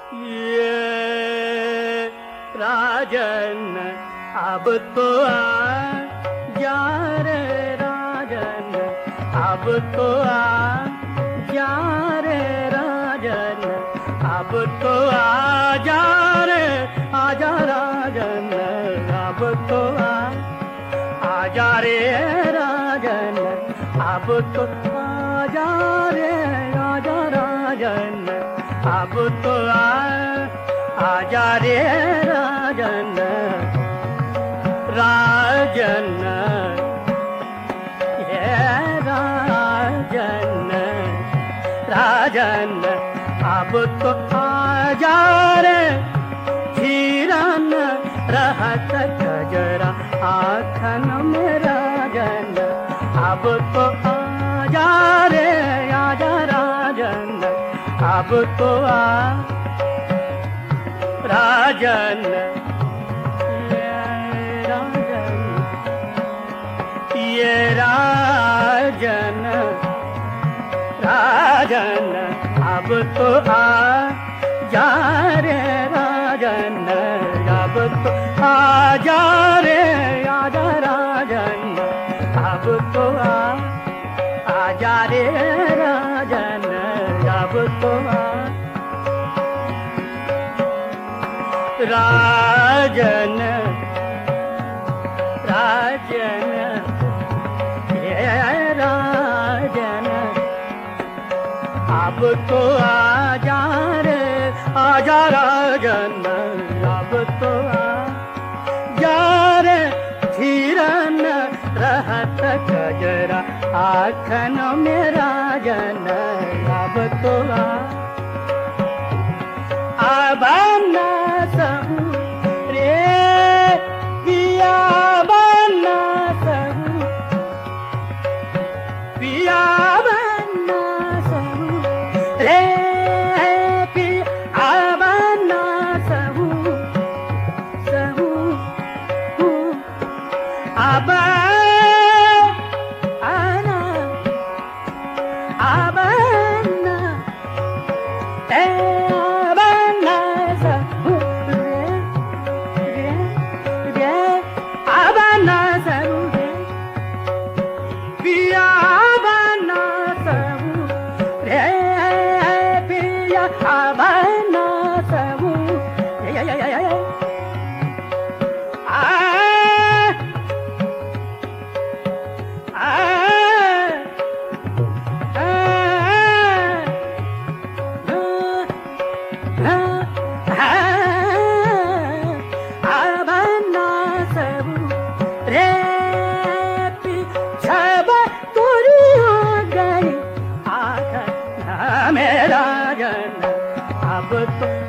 ये राजन अब तो जा रे राजन, अब तो जा रे राजन, अब तो जा रे, आजा राजन, अब तो आजा रे राजन, अब तो आजा रे, आजा राजन, अब तो आजा रे राजन, राजन, ये राजन, राजन, अब तो आजा रे, हिरन रहत गजरा आँखन में राजन, अब तो आजा रे, आजा राजन, अब तो राजन, ये राजन, राजन, अब तो जा रे राजन, अब तो आजा रे, आजा राजन, अब तो आजा रे राजन, अब तो राजन, राजन, ये राजन, अब तो आजा रे, आजा राजन, अब तो आजा रे, हिरन रहत गजरा आँखन में राजन, अब तो बना सहू रे पिया, बना सहू पिया, बना सहू रे पिया, बना सहू सहू अब आना अब अब तो